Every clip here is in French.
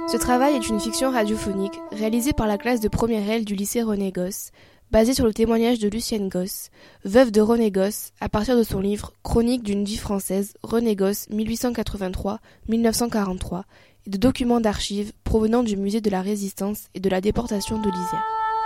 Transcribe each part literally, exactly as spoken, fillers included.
Ce travail est une fiction radiophonique réalisée par la classe de première L du lycée René Gosse, basée sur le témoignage de Lucienne Gosse, veuve de René Gosse, à partir de son livre « Chronique d'une vie française, René Gosse, mille huit cent quatre-vingt-trois à mille neuf cent quarante-trois » et de documents d'archives provenant du musée de la Résistance et de la déportation de l'Isère.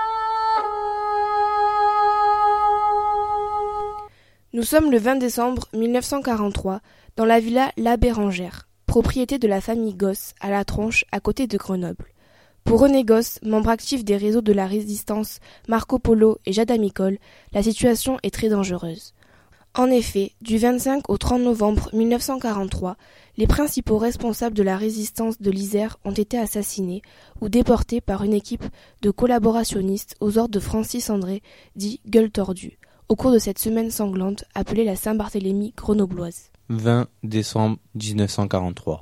Nous sommes le vingt décembre mille neuf cent quarante-trois dans la villa La Bérengère, propriété de la famille Gosse à La Tronche à côté de Grenoble. Pour René Gosse, membre actif des réseaux de la Résistance, Marco Polo et Jade Amicole, la situation est très dangereuse. En effet, du vingt-cinq au trente novembre mille neuf cent quarante-trois, les principaux responsables de la résistance de l'Isère ont été assassinés ou déportés par une équipe de collaborationnistes aux ordres de Francis André, dit Gueule Tordue, au cours de cette semaine sanglante appelée la Saint-Barthélemy grenobloise. vingt décembre dix-neuf cent quarante-trois.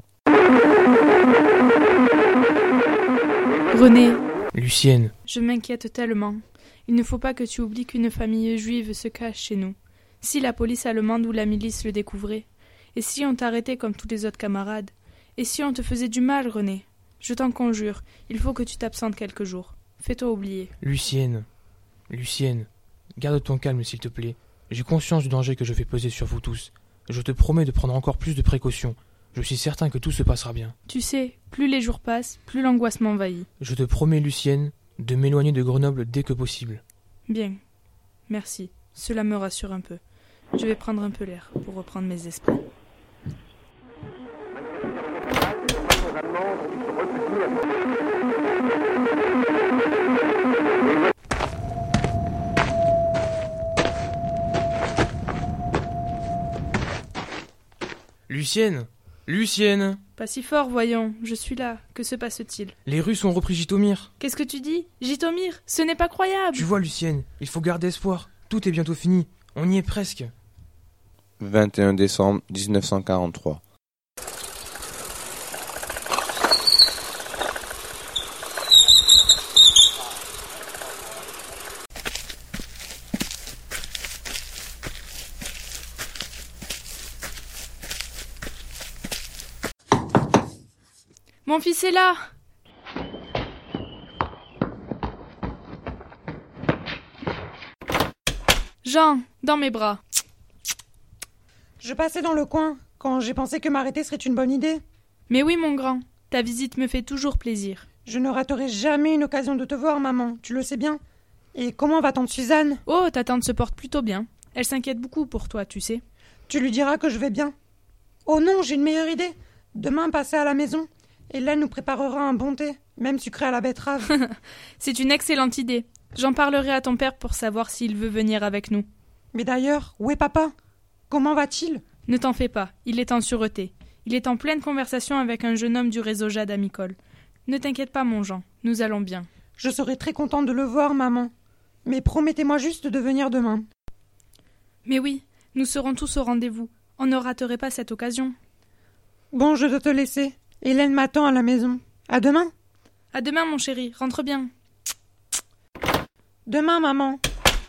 René. Lucienne. Je m'inquiète tellement. Il ne faut pas que tu oublies qu'une famille juive se cache chez nous. Si la police allemande ou la milice le découvrait? Et si on t'arrêtait comme tous les autres camarades? Et si on te faisait du mal, René? Je t'en conjure, il faut que tu t'absentes quelques jours. Fais-toi oublier. Lucienne. Lucienne. Garde ton calme, s'il te plaît. J'ai conscience du danger que je fais peser sur vous tous. Je te promets de prendre encore plus de précautions. Je suis certain que tout se passera bien. Tu sais, plus les jours passent, plus l'angoisse m'envahit. Je te promets, Lucienne, de m'éloigner de Grenoble dès que possible. Bien. Merci. Cela me rassure un peu. Je vais prendre un peu l'air pour reprendre mes esprits. Lucienne! Lucienne! Pas si fort, voyons. Je suis là. Que se passe-t-il? Les Russes ont repris Jitomir. Qu'est-ce que tu dis? Jitomir? Ce n'est pas croyable! Tu vois, Lucienne, il faut garder espoir. Tout est bientôt fini. On y est presque. vingt et un décembre dix-neuf cent quarante-trois. Mon fils est là! Jean, dans mes bras. Je passais dans le coin, quand j'ai pensé que m'arrêter serait une bonne idée. Mais oui, mon grand, ta visite me fait toujours plaisir. Je ne raterai jamais une occasion de te voir, maman, tu le sais bien. Et comment va tante Suzanne? Oh, ta tante se porte plutôt bien. Elle s'inquiète beaucoup pour toi, tu sais. Tu lui diras que je vais bien. Oh non, j'ai une meilleure idée. Demain, passer à la maison. Hélène nous préparera un bon thé, même sucré à la betterave. C'est une excellente idée. J'en parlerai à ton père pour savoir s'il veut venir avec nous. Mais d'ailleurs, où est papa? Comment va-t-il? Ne t'en fais pas, il est en sûreté. Il est en pleine conversation avec un jeune homme du réseau Jade Amicole. Ne t'inquiète pas, mon Jean, nous allons bien. Je serai très contente de le voir, maman. Mais promettez-moi juste de venir demain. Mais oui, nous serons tous au rendez-vous. On ne raterait pas cette occasion. Bon, je dois te laisser. Hélène m'attend à la maison. À demain. À demain, mon chéri, rentre bien. Demain, maman.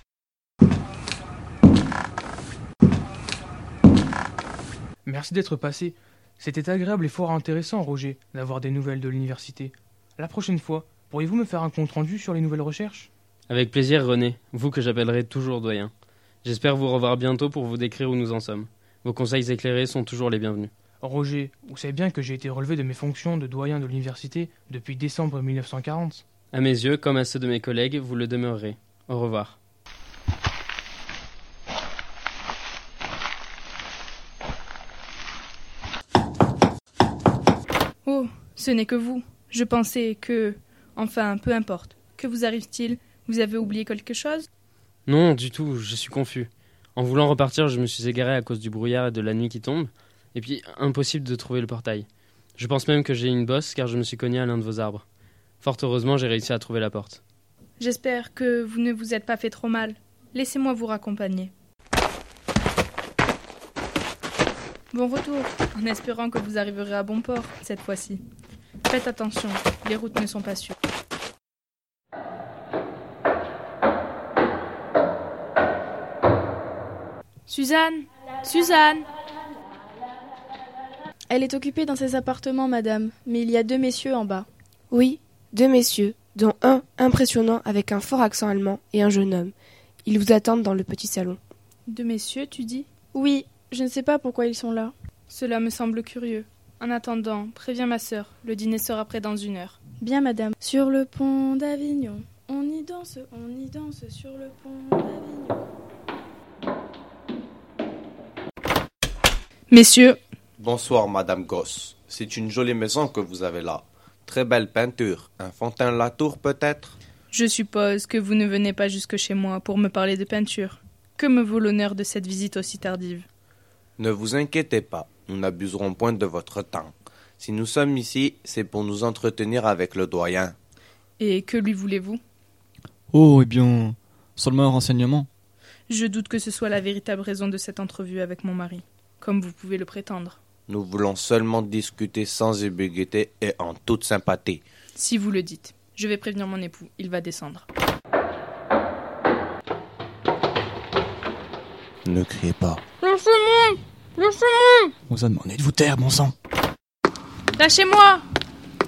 Merci d'être passé. C'était agréable et fort intéressant, Roger, d'avoir des nouvelles de l'université. La prochaine fois, pourriez-vous me faire un compte-rendu sur les nouvelles recherches? Avec plaisir, René, vous que j'appellerai toujours doyen. J'espère vous revoir bientôt pour vous décrire où nous en sommes. Vos conseils éclairés sont toujours les bienvenus. Roger, vous savez bien que j'ai été relevé de mes fonctions de doyen de l'université depuis décembre mille neuf cent quarante. À mes yeux, comme à ceux de mes collègues, vous le demeurerez. Au revoir. Oh, ce n'est que vous. Je pensais que... Enfin, peu importe. Que vous arrive-t-il? Vous avez oublié quelque chose? Non, du tout, je suis confus. En voulant repartir, je me suis égaré à cause du brouillard et de la nuit qui tombe. Et puis, impossible de trouver le portail. Je pense même que j'ai une bosse car je me suis cogné à l'un de vos arbres. Fort heureusement, j'ai réussi à trouver la porte. J'espère que vous ne vous êtes pas fait trop mal. Laissez-moi vous raccompagner. Bon retour, en espérant que vous arriverez à bon port, cette fois-ci. Faites attention, les routes ne sont pas sûres. Suzanne! Suzanne! Elle est occupée dans ses appartements, madame, mais il y a deux messieurs en bas. Oui, deux messieurs, dont un impressionnant avec un fort accent allemand et un jeune homme. Ils vous attendent dans le petit salon. Deux messieurs, tu dis ? Oui, je ne sais pas pourquoi ils sont là. Cela me semble curieux. En attendant, préviens ma sœur, le dîner sera prêt dans une heure. Bien, madame. Sur le pont d'Avignon, on y danse, on y danse sur le pont d'Avignon. Messieurs, Bonsoir, Madame Gosse. C'est une jolie maison que vous avez là. Très belle peinture. Un Fontaine-Latour, peut-être? je suppose que vous ne venez pas jusque chez moi pour me parler de peinture. Que me vaut l'honneur de cette visite aussi tardive ? Ne vous inquiétez pas. Nous n'abuserons point de votre temps. Si nous sommes ici, c'est pour nous entretenir avec le doyen. Et que lui voulez-vous ? Oh, eh bien, seulement un renseignement. Je doute que ce soit la véritable raison de cette entrevue avec mon mari, comme vous pouvez le prétendre. Nous voulons seulement discuter sans ambiguïté et en toute sympathie. Si vous le dites, je vais prévenir mon époux, il va descendre. Ne criez pas. Lâchez-moi ! Lâchez-moi ! On vous a demandé de vous taire, bon sang. Lâchez-moi ! René !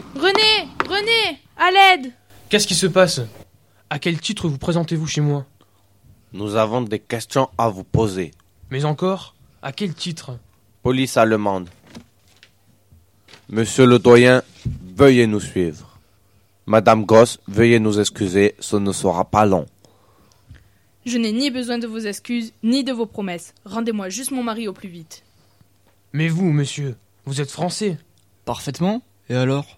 René ! À l'aide ! Qu'est-ce qui se passe? À quel titre vous présentez-vous chez moi? Nous avons des questions à vous poser. Mais encore? À quel titre? Police allemande. Monsieur le doyen, veuillez nous suivre. Madame Gosse, veuillez nous excuser, ce ne sera pas long. Je n'ai ni besoin de vos excuses, ni de vos promesses. Rendez-moi juste mon mari au plus vite. Mais vous, monsieur, vous êtes français? Parfaitement. Et alors?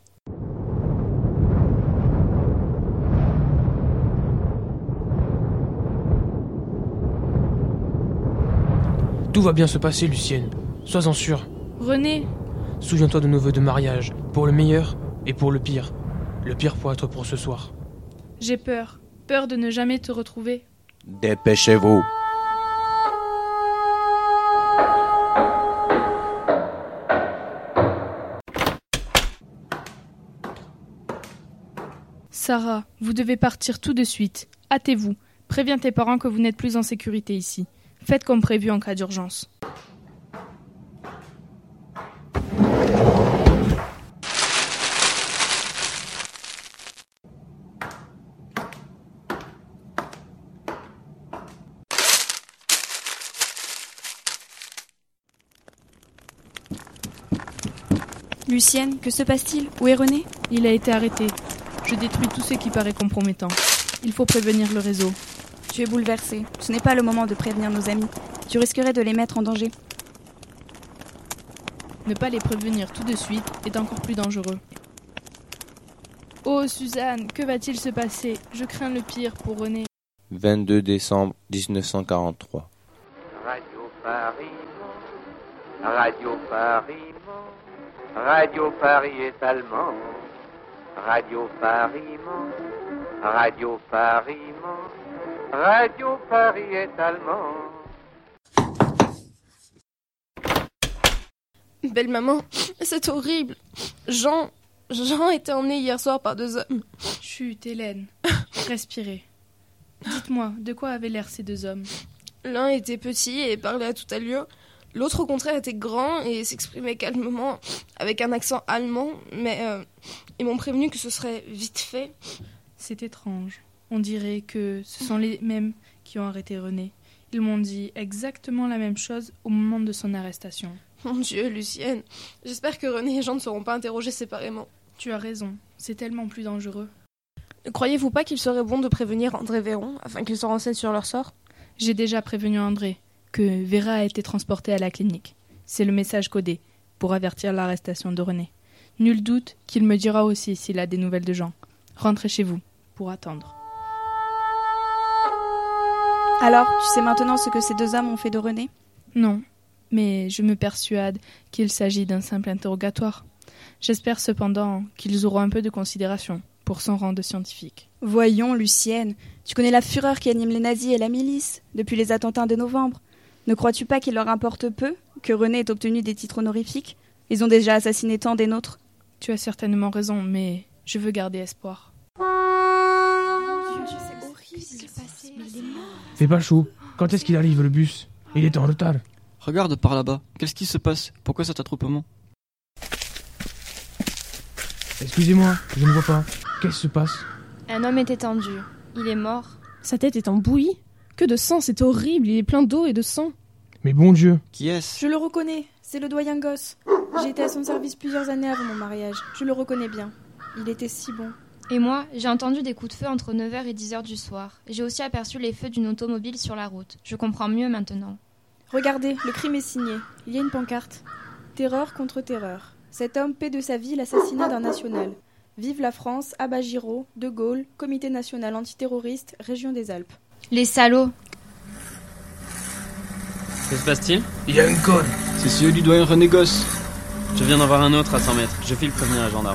Tout va bien se passer, Lucienne. Sois-en sûre. René, Souviens-toi de nos vœux de mariage, pour le meilleur et pour le pire. Le pire pour être pour ce soir. j'ai peur. Peur de ne jamais te retrouver. Dépêchez-vous. Sarah, vous devez partir tout de suite. Hâtez-vous. Préviens tes parents que vous n'êtes plus en sécurité ici. Faites comme prévu en cas d'urgence. Lucienne, que se passe-t-il? Où est René? Il a été arrêté. Je détruis tout ce qui paraît compromettant. Il faut prévenir le réseau. Tu es bouleversée. Ce n'est pas le moment de prévenir nos amis. Tu risquerais de les mettre en danger. Ne pas les prévenir tout de suite est encore plus dangereux. Oh Suzanne, que va-t-il se passer? Je crains le pire pour René. vingt-deux décembre dix-neuf cent quarante-trois. Radio Paris, Radio Paris, Radio Paris est allemand. Radio Paris, Radio Paris, Radio Paris est allemand. Belle maman, c'est horrible. Jean, Jean était emmené hier soir par deux hommes. Chut, Hélène. Respirez. Dites-moi, de quoi avaient l'air ces deux hommes? L'un était petit et parlait à toute allure. L'autre, au contraire, était grand et s'exprimait calmement, avec un accent allemand, mais euh, ils m'ont prévenu que ce serait vite fait. C'est étrange. On dirait que ce sont les mêmes qui ont arrêté René. Ils m'ont dit exactement la même chose au moment de son arrestation. Mon Dieu, Lucienne, j'espère que René et Jean ne seront pas interrogés séparément. Tu as raison, c'est tellement plus dangereux. Ne croyez-vous pas qu'il serait bon de prévenir André Véron, afin qu'il se renseigne sur leur sort? J'ai déjà prévenu André que Vera a été transportée à la clinique. C'est le message codé pour avertir l'arrestation de René. Nul doute qu'il me dira aussi s'il a des nouvelles de Jean. Rentrez chez vous pour attendre. Alors, tu sais maintenant ce que ces deux hommes ont fait de René? Non, mais je me persuade qu'il s'agit d'un simple interrogatoire. J'espère cependant qu'ils auront un peu de considération pour son rang de scientifique. Voyons, Lucienne, tu connais la fureur qui anime les nazis et la milice depuis les attentats de novembre. Ne crois-tu pas qu'il leur importe peu que René ait obtenu des titres honorifiques? Ils ont déjà assassiné tant des nôtres. Tu as certainement raison, mais je veux garder espoir. C'est horrible ce qui s'est passé. Mais il est mort. Fais pas chaud. Quand est-ce qu'il arrive le bus? Il est en retard. Regarde par là-bas. Qu'est-ce qui se passe? Pourquoi cet attroupement? Excusez-moi, je ne vois pas. Qu'est-ce qui se passe? Un homme est étendu. Il est mort. Sa tête est en bouillie. Que de sang, c'est horrible, il est plein d'eau et de sang. Mais bon Dieu! Qui est-ce? Je le reconnais, c'est le doyen Gosse. J'ai été à son service plusieurs années avant mon mariage. Je le reconnais bien. Il était si bon. Et moi, j'ai entendu des coups de feu entre neuf heures et dix heures du soir. J'ai aussi aperçu les feux d'une automobile sur la route. Je comprends mieux maintenant. Regardez, le crime est signé. Il y a une pancarte. Terreur contre terreur. Cet homme paie de sa vie l'assassinat d'un national. Vive la France, Abbas Giraud, De Gaulle, Comité national antiterroriste, Région des Alpes. Les salauds! Que se passe-t-il? Il y a une code! C'est celui du doyen René Gosse. Je viens d'en voir un autre à cent mètres. Je file prévenir un gendarme.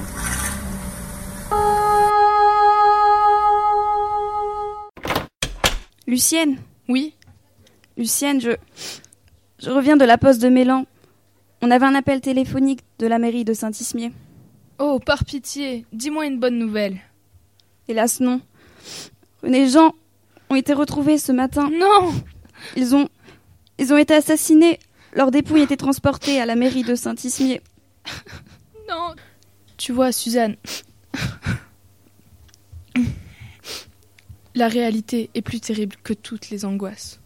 Lucienne? Oui? Lucienne, je... Je reviens de la poste de Mélan. On avait un appel téléphonique de la mairie de Saint-Ismier. Oh, par pitié, dis-moi une bonne nouvelle. Hélas, non. René et Jean ont été retrouvés ce matin. Non! Ils ont... Ils ont été assassinés. Leurs dépouilles étaient transportées à la mairie de Saint-Ismier. Non! Tu vois, Suzanne... La réalité est plus terrible que toutes les angoisses.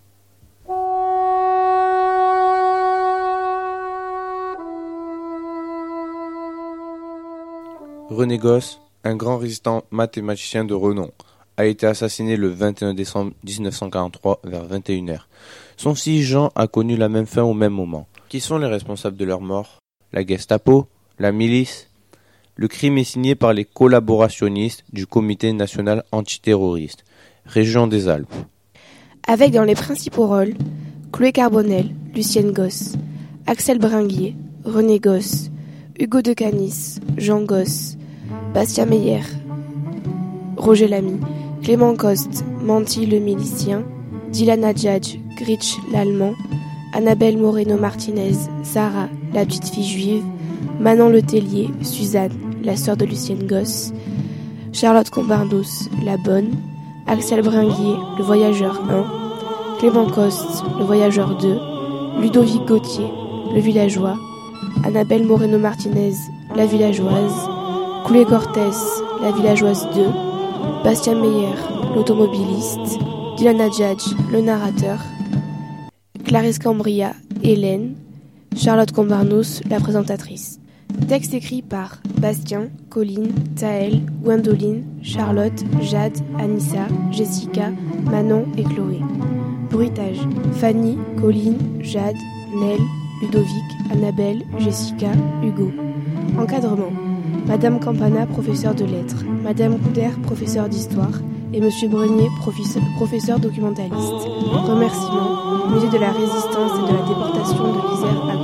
René Gosse, un grand résistant mathématicien de renom, a été assassiné le vingt et un décembre mille neuf cent quarante-trois vers vingt et une heures. Son fils Jean a connu la même fin au même moment. Qui sont les responsables de leur mort? La Gestapo? La milice? Le crime est signé par les collaborationnistes du Comité national antiterroriste, Région des Alpes. Avec dans les principaux rôles Chloé Carbonel, Lucienne Gosse, Axel Bringuier, René Gosse, Hugo de Canis, Jean Gosse, Bastien Meyer, Roger Lamy, Clément Coste, Manti le milicien, Dylan Adjadj, Gritsch l'allemand, Annabelle Moreno-Martinez, Sarah, la petite fille juive, Manon Letellier, Suzanne, la sœur de Lucienne Gosse, Charlotte Combardos, la bonne, Axel Bringuier, le voyageur un, Clément Coste, le voyageur deux, Ludovic Gauthier, le villageois, Annabelle Moreno-Martinez, la villageoise, Chloé Cortès, la villageoise deux, Bastien Meyer, l'automobiliste, Dylan Adjadj, le narrateur, Clarisse Cambria, Hélène, Charlotte Combarnos, la présentatrice. Texte écrit par Bastien, Colline, Taël, Gwendoline, Charlotte, Jade, Anissa, Jessica, Manon et Chloé. Bruitage: Fanny, Colline, Jade, Nel, Ludovic, Annabelle, Jessica, Hugo. Encadrement: Madame Campana, professeur de lettres, Madame Couder, professeur d'histoire, et Monsieur Brenier, professeur, professeur documentaliste. Remerciements: Musée de la Résistance et de la déportation de l'Isère à